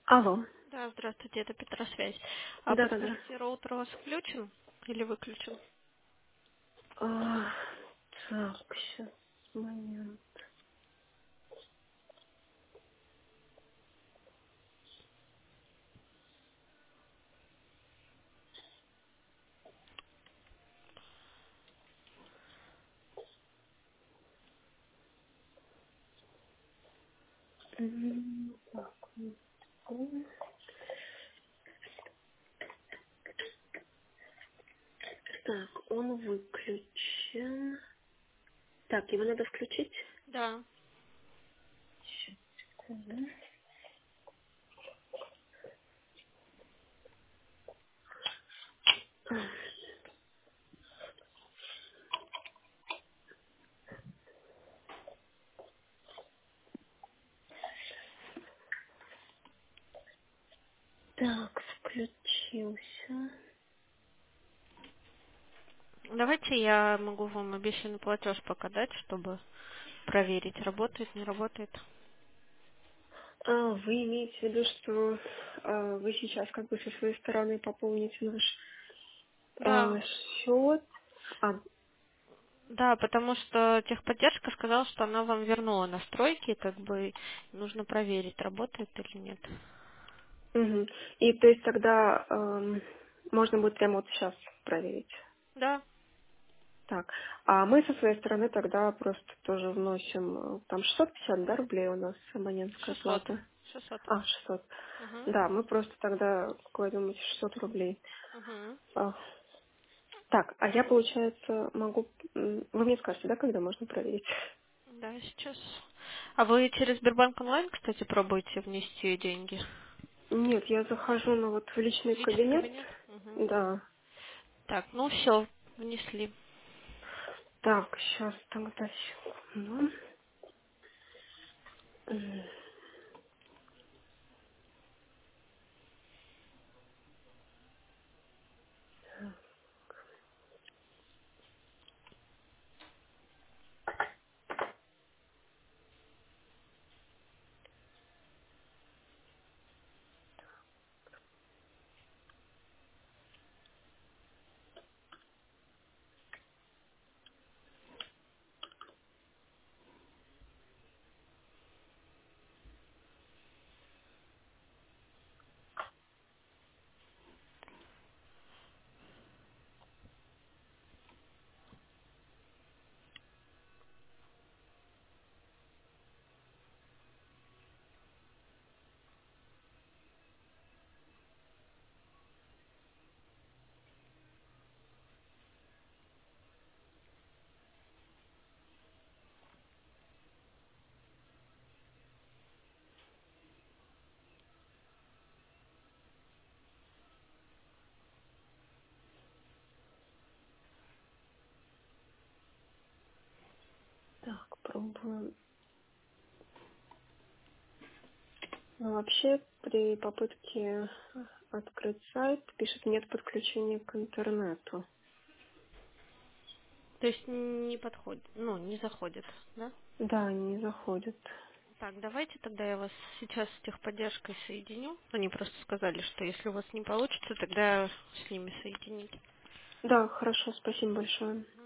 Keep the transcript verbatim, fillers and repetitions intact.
Алло. Да, здравствуйте, это Петросвязь. А Да-да-да. подскажите, роутер у вас включен или выключен? А, так, сейчас, момент. М, Так, м, так, он выключен. Так, его надо включить. Да. Мгм. Так, включился. Давайте я могу вам обещанный платеж пока дать, чтобы проверить, работает, не работает. А, вы имеете в виду, что а, вы сейчас как бы со своей стороны пополните наш Да. а, счет? А, Да, потому что техподдержка сказала, что она вам вернула настройки, как бы нужно проверить, работает или нет. мгм. И то есть тогда ам, можно будет прямо вот сейчас проверить. Да, Так, а мы со своей стороны тогда просто тоже вносим, э, там шестьсот пятьдесят, да, рублей у нас абонентская шестьсот. плата. шестьсот. А, шестьсот. Угу. Да, мы просто тогда кладем эти шестьсот рублей. Угу. А, так, а я, получается, могу... м, Вы мне скажете, да, когда можно проверить? Да, сейчас. А вы через Сбербанк онлайн, кстати, пробуете внести деньги? Нет, я захожу на вот в личный Личный кабинет. кабинет? Угу. Да. Так, ну все, внесли. Так, сейчас тогда секунду. М, Так, пробуем. Ну, вообще, при попытке открыть сайт пишет нет подключения к интернету. То есть не подходит, ну, не заходит, да? Да, не заходит. Так, давайте тогда я вас сейчас с техподдержкой соединю. Они просто сказали, что если у вас не получится, тогда с ними соедините. Да, хорошо, спасибо большое.